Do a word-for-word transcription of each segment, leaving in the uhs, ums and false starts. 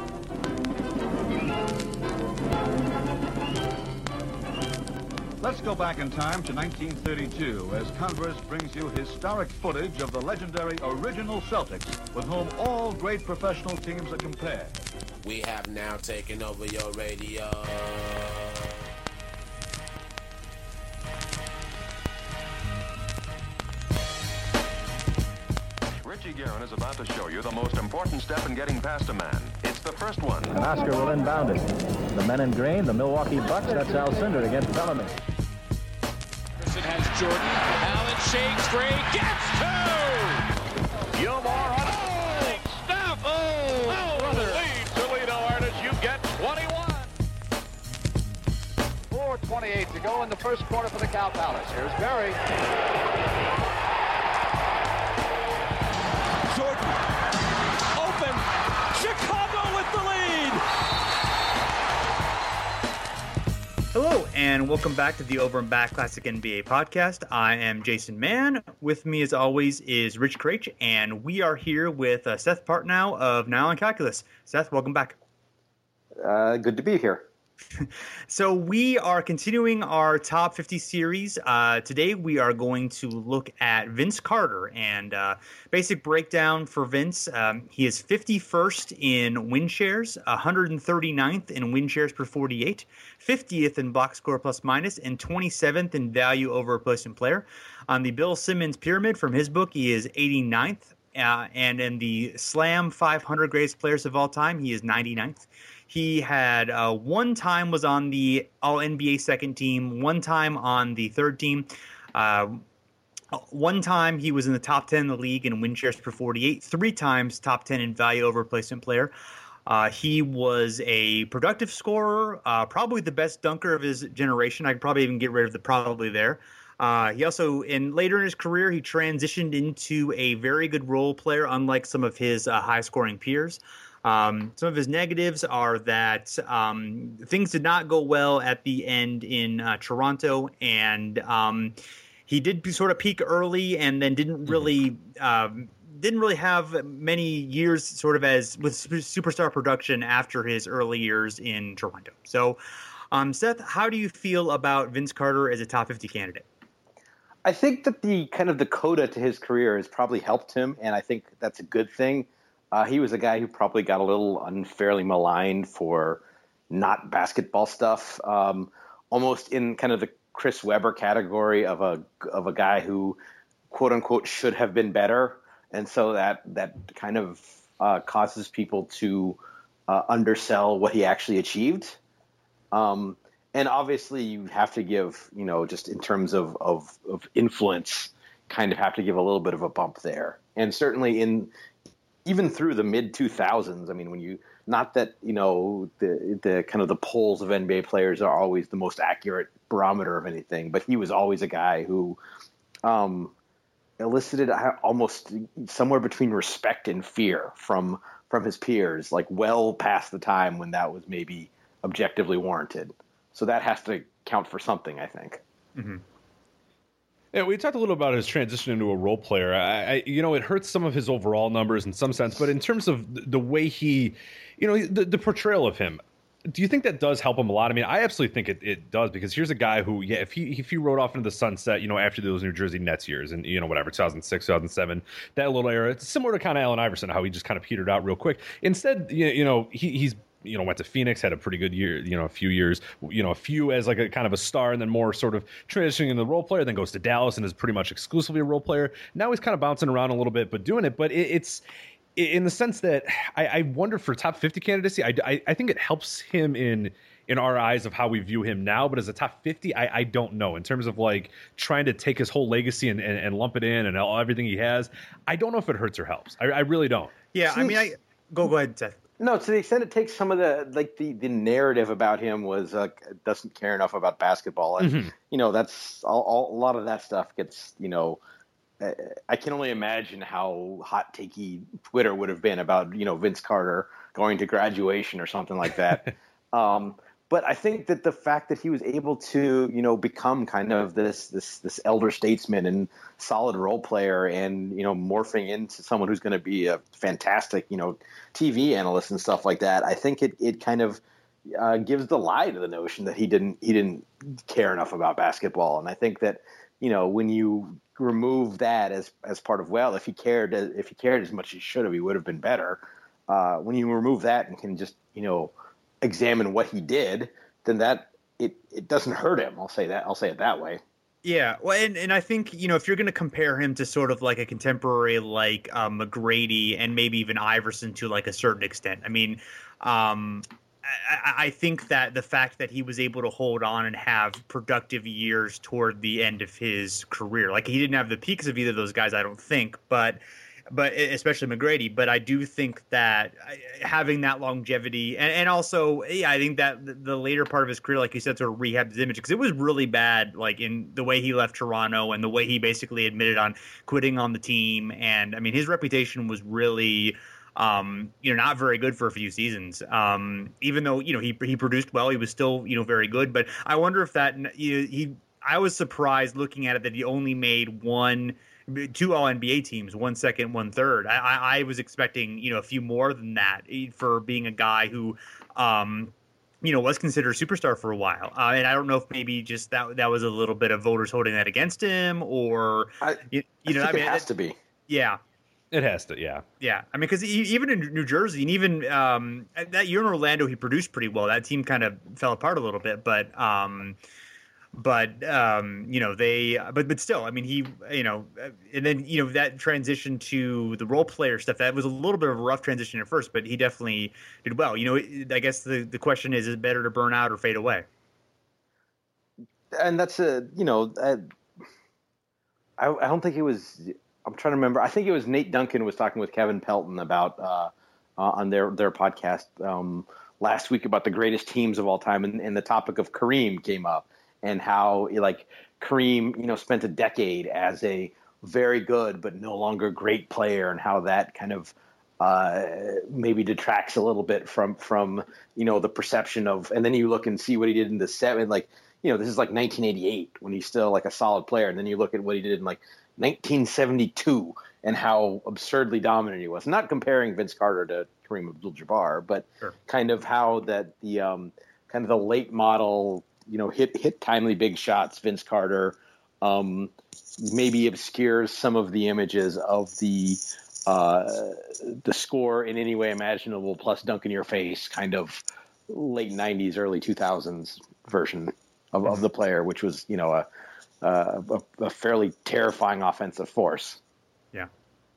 Let's go back in time to nineteen thirty-two as Converse brings you historic footage of the legendary original Celtics, with whom all great professional teams are compared. We have now taken over your radio. Richie Guerin is about to show you the most important step in getting past a man. It's the first one. And Oscar will inbound it. The men in green, the Milwaukee Bucks, that's Al Cinders against Bellamy. Has Jordan. Allen shakes free. Gets two! Gilmore on oh, Steph! Oh, oh brother. Lead Toledo artists, you get twenty-one. four twenty-eight to go in the first quarter for the Cow Palace. Here's Barry. Jordan. Open. Chicago with the lead. Hello, and welcome back to the Over and Back Classic N B A podcast. I am Jason Mann. With me, as always, is Rich Craich, and we are here with uh, Seth Partnow of Nylon Calculus. Seth, welcome back. Uh, good to be here. So we are continuing our top fifty series. Uh, today we are going to look at Vince Carter, and uh, basic breakdown for Vince. Um, he is fifty-first in win shares, one hundred thirty-ninth in win shares per forty-eight, fiftieth in box score plus minus, and twenty-seventh in value over replacement player. On the Bill Simmons pyramid from his book, he is eighty-ninth, uh, and in the Slam five hundred greatest players of all time, he is ninety-ninth. He had uh, one time was on the All N B A second team, one time on the third team. Uh, one time he was in the top ten in the league in win shares per forty-eight, three times top ten in value over replacement player. Uh, he was a productive scorer, uh, probably the best dunker of his generation. I could probably even get rid of the probably there. Uh, he also, in later in his career, he transitioned into a very good role player, unlike some of his uh, high-scoring peers. Um, some of his negatives are that um, things did not go well at the end in uh, Toronto, and um, he did sort of peak early, and then didn't really um, didn't really have many years sort of as with superstar production after his early years in Toronto. So, um, Seth, how do you feel about Vince Carter as a top fifty candidate? I think that the kind of the coda to his career has probably helped him, and I think that's a good thing. Uh, he was a guy who probably got a little unfairly maligned for not basketball stuff, um, almost in kind of the Chris Webber category of a of a guy who, quote unquote, should have been better, and so that that kind of uh, causes people to uh, undersell what he actually achieved. Um, and obviously, you have to give, you know, just in terms of, of of influence, kind of have to give a little bit of a bump there, and certainly in. Even through the mid two thousands, I mean, when you not that you know the the kind of the polls of N B A players are always the most accurate barometer of anything, but he was always a guy who um, elicited almost somewhere between respect and fear from from his peers, like well past the time when that was maybe objectively warranted. So that has to count for something, I think. Mm-hmm. Yeah, we talked a little about his transition into a role player. I, I, you know, it hurts some of his overall numbers in some sense, but in terms of the way he, you know, the, the portrayal of him, do you think that does help him a lot? I mean, I absolutely think it, it does, because here's a guy who, yeah, if he if he rode off into the sunset, you know, after those New Jersey Nets years and, you know, whatever, two thousand six, two thousand seven, that little era, it's similar to kind of Allen Iverson, how he just kind of petered out real quick. Instead, you, you know, he, he's, you know, went to Phoenix, had a pretty good year, you know, a few years, you know, a few as like a kind of a star, and then more sort of transitioning into the role player, then goes to Dallas and is pretty much exclusively a role player. Now he's kind of bouncing around a little bit, but doing it. But it, it's in the sense that I, I wonder for top fifty candidacy, I, I, I think it helps him in in our eyes of how we view him now. But as a top fifty, I, I don't know. In terms of like trying to take his whole legacy and, and, and lump it in and all, everything he has, I don't know if it hurts or helps. I, I really don't. Yeah, I mean, I go go ahead, Seth. No, to the extent it takes some of the like the, the narrative about him was uh, doesn't care enough about basketball, and mm-hmm. you know that's all, all, a lot of that stuff gets you know. Uh, I can only imagine how hot takey Twitter would have been about you know Vince Carter going to graduation or something like that. um, But I think that the fact that he was able to, you know, become kind of this this this elder statesman and solid role player, and you know, morphing into someone who's going to be a fantastic, you know, T V analyst and stuff like that, I think it it kind of uh, gives the lie to the notion that he didn't he didn't care enough about basketball. And I think that, you know, when you remove that as as part of, well, if he cared if he cared as much as he should have, he would have been better. Uh, when you remove that and can just, you know, examine what he did, then that it, it doesn't hurt him. I'll say that. I'll say it that way. Yeah. Well, and, and I think, you know, if you're going to compare him to sort of like a contemporary like um, McGrady and maybe even Iverson to like a certain extent, I mean, um, I, I think that the fact that he was able to hold on and have productive years toward the end of his career, like he didn't have the peaks of either of those guys, I don't think, but but especially McGrady. But I do think that having that longevity and, and also, yeah, I think that the later part of his career, like you said, sort of rehabbed his image because it was really bad, like in the way he left Toronto and the way he basically admitted on quitting on the team. And I mean, his reputation was really, um, you know, not very good for a few seasons. Um, even though, you know, he he produced well, he was still, you know, very good. But I wonder if that you know, he I was surprised looking at it that he only made one. Two All N B A teams, one second, one third. I, I, I was expecting, you know, a few more than that for being a guy who, um, you know, was considered a superstar for a while. Uh, and I don't know if maybe just that that was a little bit of voters holding that against him, or I, you, you I know, think I mean, it has it, to be. Yeah, it has to. Yeah, yeah. I mean, because even in New Jersey, and even um, that year in Orlando, he produced pretty well. That team kind of fell apart a little bit, but. Um, But, um, you know, they, but, but still, I mean, he, you know, and then, you know, that transition to the role player stuff, that was a little bit of a rough transition at first, but he definitely did well. You know, I guess the, the question is, is it better to burn out or fade away? And that's a, you know, I, I don't think it was, I'm trying to remember. I think it was Nate Duncan was talking with Kevin Pelton about, uh, uh on their, their podcast, um, last week about the greatest teams of all time. And, and the topic of Kareem came up. And how, like, Kareem, you know, spent a decade as a very good but no longer great player, and how that kind of uh, maybe detracts a little bit from, from, you know, the perception of. And then you look and see what he did in the seven, like, you know, this is like nineteen eighty-eight when he's still like a solid player. And then you look at what he did in like nineteen seventy-two and how absurdly dominant he was. Not comparing Vince Carter to Kareem Abdul-Jabbar, but sure. kind of how that the um, kind of the late model. You know, hit hit timely big shots. Vince Carter um, maybe obscures some of the images of the uh, the score in any way imaginable, plus dunk in your face kind of late nineties, early two thousands version of, of the player, which was, you know, a, a, a fairly terrifying offensive force. Yeah.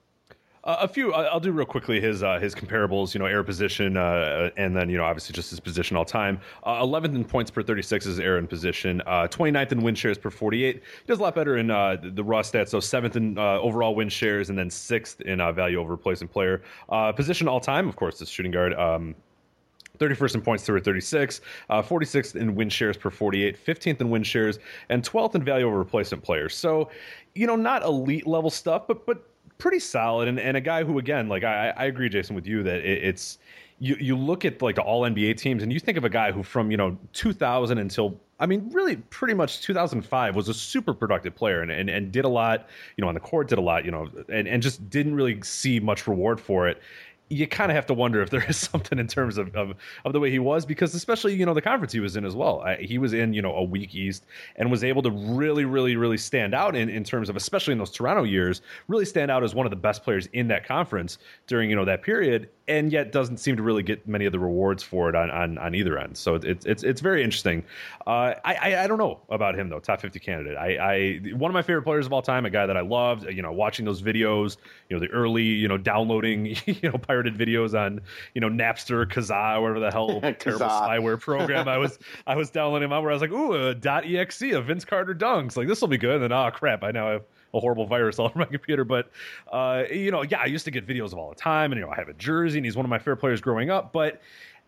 Uh, a few, I'll do real quickly his uh, his comparables, you know, air position, uh, and then, you know, obviously just his position all time. Uh, eleventh in points per thirty-six is air in position. Uh, twenty-ninth in win shares per forty-eight. He does a lot better in uh, the, the raw stats. So seventh in uh, overall win shares, and then sixth in uh, value over replacement player. Uh, position all time, of course, is shooting guard. Um, thirty-first in points per thirty-six, uh, forty-sixth in win shares per forty-eight, fifteenth in win shares, and twelfth in value over replacement players. So, you know, not elite level stuff, but but pretty solid, and, and a guy who, again, like I, I agree, Jason, with you that it, it's you you look at like the All N B A teams, and you think of a guy who from, you know, two thousand until, I mean, really pretty much two thousand five was a super productive player and, and, and did a lot, you know, on the court, did a lot, you know, and, and just didn't really see much reward for it. You kind of have to wonder if there is something in terms of, of, of the way he was, because especially, you know, the conference he was in as well. I, he was in, you know, a weak East and was able to really, really, really stand out in, in terms of, especially in those Toronto years, really stand out as one of the best players in that conference during, you know, that period, and yet doesn't seem to really get many of the rewards for it on, on, on either end. So it's it's it's very interesting. Uh, I, I I don't know about him though, top fifty candidate. I, I one of my favorite players of all time, a guy that I loved. You know, watching those videos, you know, the early, you know, downloading, you know, pirated videos on, you know, Napster, Kazaa, whatever the hell terrible spyware program I was I was downloading out, where I was like, ooh, a .exe of Vince Carter dunks, like this will be good. And then, oh crap, I now have a horrible virus all over my computer. But uh, you know, yeah, I used to get videos of all the time, and you know, I have a jersey, and he's one of my favorite players growing up. But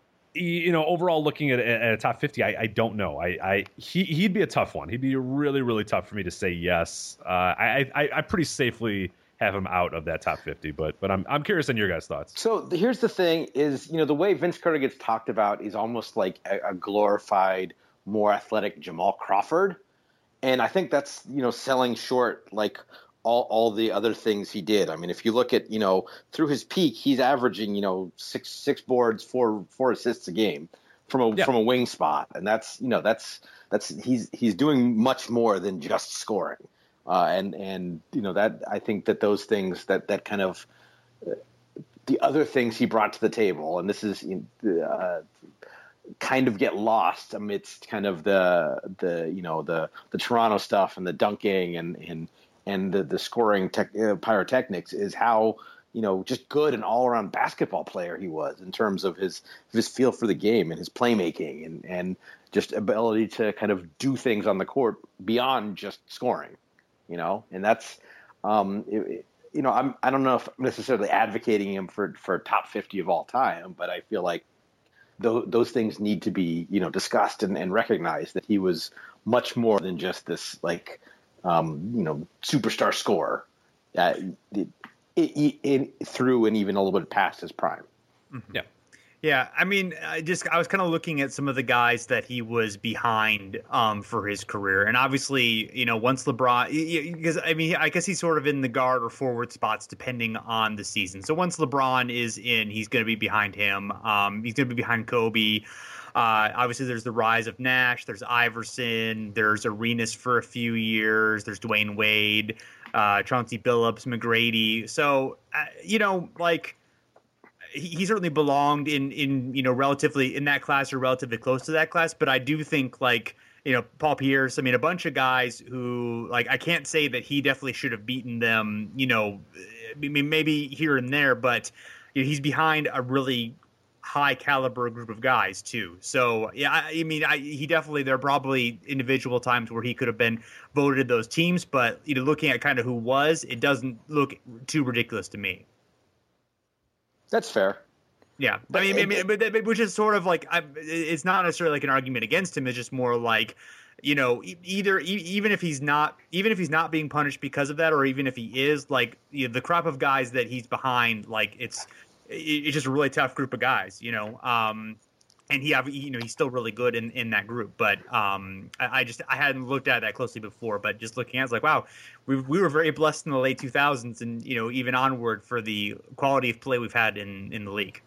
you know, overall, looking at, at a top fifty, I, I don't know. I, I he he'd be a tough one. He'd be really, really tough for me to say yes. Uh, I, I I pretty safely have him out of that top fifty. But but I'm I'm curious on your guys' thoughts. So the, here's the thing: is you know the way Vince Carter gets talked about is almost like a, a glorified, more athletic Jamal Crawford, and I think that's you know selling short like all all the other things he did. I mean, if you look at you know through his peak, he's averaging you know six six boards, four four assists a game from a yeah. from a wing spot, and that's you know that's that's he's he's doing much more than just scoring. Uh, and and you know that I think that those things that that kind of uh, the other things he brought to the table, and this is uh, kind of get lost amidst kind of the the you know the the Toronto stuff and the dunking and and and the, the scoring tech, uh, pyrotechnics, is how you know just good an all around basketball player he was in terms of his his feel for the game and his playmaking and and just ability to kind of do things on the court beyond just scoring. You know, and that's, um, it, you know, I'm, I don't know if I'm necessarily advocating him for, for top fifty of all time, but I feel like th- those things need to be, you know, discussed and, and recognized that he was much more than just this, like, um, you know, superstar scorer uh, it, it, it, through and even a little bit past his prime. Mm-hmm. Yeah. Yeah, I mean, I just I was kind of looking at some of the guys that he was behind um, for his career, and obviously, you know, once LeBron, because I mean, I guess he's sort of in the guard or forward spots depending on the season. So once LeBron is in, he's going to be behind him. Um, he's going to be behind Kobe. Uh, obviously, there's the rise of Nash. There's Iverson. There's Arenas for a few years. There's Dwayne Wade, uh, Chauncey Billups, McGrady. So uh, you know, like. He certainly belonged in, in, you know, relatively in that class or relatively close to that class. But I do think like, you know, Paul Pierce, I mean, a bunch of guys who like I can't say that he definitely should have beaten them, you know, I mean, maybe here and there. But you know, he's behind a really high caliber group of guys, too. So, yeah, I, I mean, I, he definitely there are probably individual times where he could have been voted those teams. But, you know, looking at kind of who was, it doesn't look too ridiculous to me. That's fair. Yeah, I mean, I mean, but, which is sort of like I, it's not necessarily like an argument against him. It's just more like, you know, either even if he's not, even if he's not being punished because of that, or even if he is, like you know, the crop of guys that he's behind, like it's it's just a really tough group of guys, you know. Um, and he, you know, he's still really good in, in that group. But um, I, I just I hadn't looked at it that closely before. But just looking at it, it's like, wow, we we were very blessed in the late two thousands, and you know, even onward for the quality of play we've had in, in the league.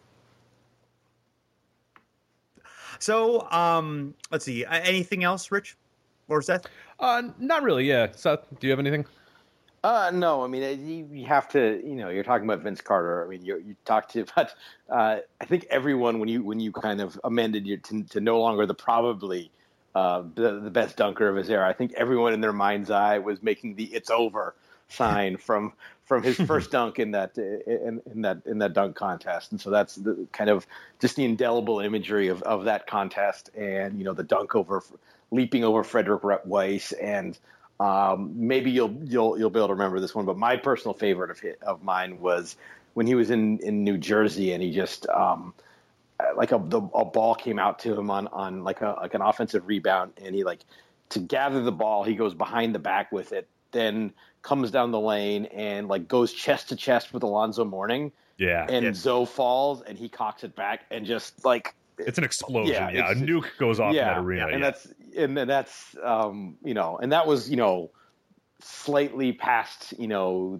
So um, let's see. Anything else, Rich or Seth? Uh, not really. Yeah, Seth, do you have anything? Uh, no, I mean, you, you have to, you know, you're talking about Vince Carter. I mean, you you talked to, but uh, I think everyone, when you when you kind of amended your to, to no longer the probably uh, the, the best dunker of his era, I think everyone in their mind's eye was making the "it's over" sign from from his first dunk in that in, in that in that dunk contest, and so that's the kind of just the indelible imagery of, of that contest, and you know, the dunk over leaping over Frederick Weiss and. Um, maybe you'll you'll you'll be able to remember this one, but my personal favorite of his, of mine was when he was in, in New Jersey and he just um, like a the, a ball came out to him on, on like a like an offensive rebound, and he like to gather the ball, he goes behind the back with it, then comes down the lane and like goes chest to chest with Alonzo Mourning, yeah, and yeah. Zoe falls and he cocks it back and just like. It's an explosion. Yeah, yeah a nuke goes off yeah, in that arena. And yeah. that's and that's um, you know, and that was, you know, slightly past, you know,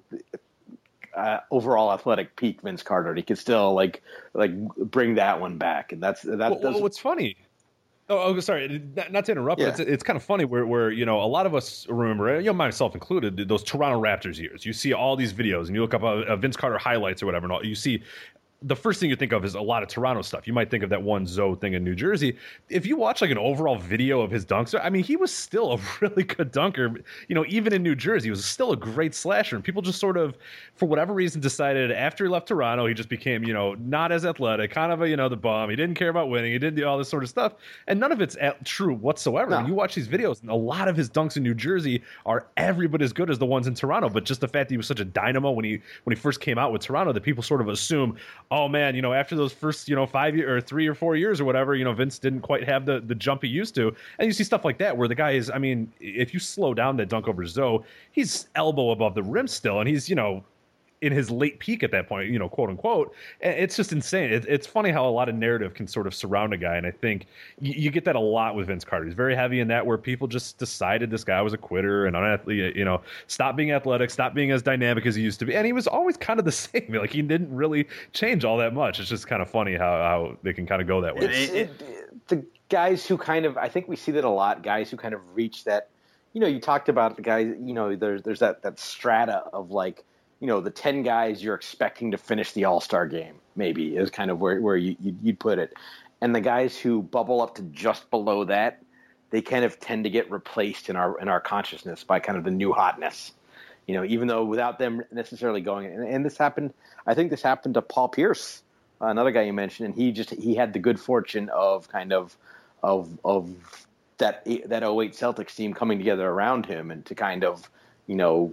uh, overall athletic peak Vince Carter. And he could still like like bring that one back, and that's that. Well, that's what's funny. Oh, oh sorry, not, not to interrupt, yeah. but it's, it's kind of funny where, where, you know, a lot of us remember, you know, myself included, those Toronto Raptors years. You see all these videos, and you look up a, a Vince Carter highlights or whatever, and all, you see the first thing you think of is a lot of Toronto stuff. You might think of that one Zoe thing in New Jersey. If you watch like an overall video of his dunks, I mean, he was still a really good dunker. You know, even in New Jersey, he was still a great slasher. And people just sort of, for whatever reason, decided after he left Toronto, he just became, you know, not as athletic, kind of a, you know, the bum. He didn't care about winning. He didn't do all this sort of stuff. And none of it's at, true whatsoever. No. You watch these videos, and a lot of his dunks in New Jersey are every bit as good as the ones in Toronto. But just the fact that he was such a dynamo when he when he first came out with Toronto, that people sort of assume, oh man, you know, after those first, you know, five year or three or four years or whatever, you know, Vince didn't quite have the, the jump he used to. And you see stuff like that where the guy is, I mean, if you slow down that dunk over Zoe, he's elbow above the rim still. And he's, you know, in his late peak at that point, you know, quote unquote. It's just insane. It, it's funny how a lot of narrative can sort of surround a guy, and I think you, you get that a lot with Vince Carter. He's very heavy in that, where people just decided this guy was a quitter and unathletic, you know, stop being athletic, stop being as dynamic as he used to be, and he was always kind of the same. Like, he didn't really change all that much. It's just kind of funny how, how they can kind of go that way. It's, it, the guys who kind of, I think we see that a lot, guys who kind of reach that, you know, you talked about the guys, you know, there's there's that, that strata of, like, you know, the ten guys you're expecting to finish the All-Star game, maybe, is kind of where, where you, you'd put it. And the guys who bubble up to just below that, they kind of tend to get replaced in our in our consciousness by kind of the new hotness. You know, even though without them necessarily going, and, and this happened, I think this happened to Paul Pierce, another guy you mentioned, and he just he had the good fortune of kind of of of that that oh eight Celtics team coming together around him, and to kind of, you know,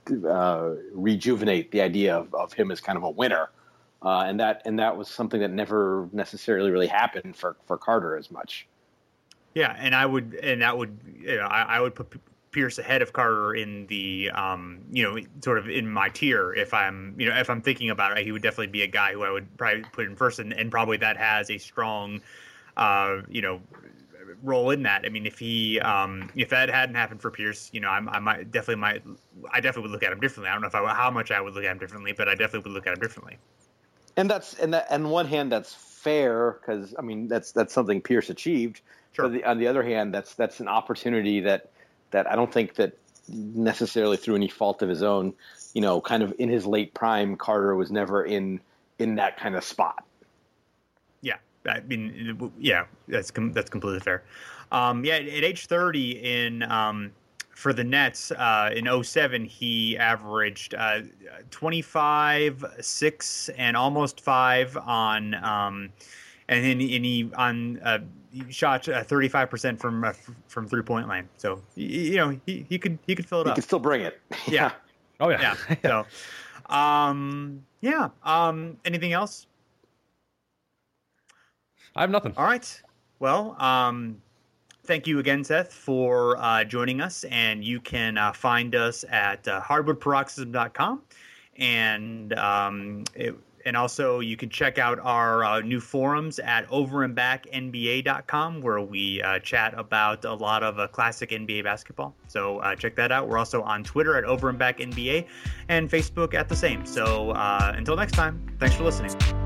uh, rejuvenate the idea of, of him as kind of a winner, uh, and that and that was something that never necessarily really happened for, for Carter as much. Yeah, and I would and that would you know, I, I would put Pierce ahead of Carter in the um, you know, sort of in my tier. If I'm you know if I'm thinking about it, he would definitely be a guy who I would probably put in first, and, and probably that has a strong uh, you know. role in that. I mean, if he, um, if that hadn't happened for Pierce, you know, I, I might definitely might, I definitely would look at him differently. I don't know if I, how much I would look at him differently, but I definitely would look at him differently. And that's, and that, on one hand, that's fair, because I mean, that's that's something Pierce achieved. Sure. But the, on the other hand, that's that's an opportunity that that I don't think that necessarily through any fault of his own, you know, kind of in his late prime, Carter was never in in that kind of spot. Yeah. I mean, yeah, that's com- that's completely fair. Um, yeah, at age thirty, in um, for the Nets uh, in oh seven, he averaged uh, twenty-five, six, and almost five on, um, and then and he on uh, he shot uh, thirty-five percent from uh, from three point line. So you know he, he could he could fill it he up. He could still bring it. Yeah. Oh yeah. Yeah. So, um, yeah. Um, anything else? I have nothing. All right. Well, um, thank you again, Seth, for uh, joining us. And you can uh, find us at uh, hardwood paroxysm dot com. And um, it, and also you can check out our uh, new forums at over and back N B A dot com, where we uh, chat about a lot of uh, classic N B A basketball. So uh, check that out. We're also on Twitter at over and back N B A and Facebook at the same. So uh, until next time, thanks for listening.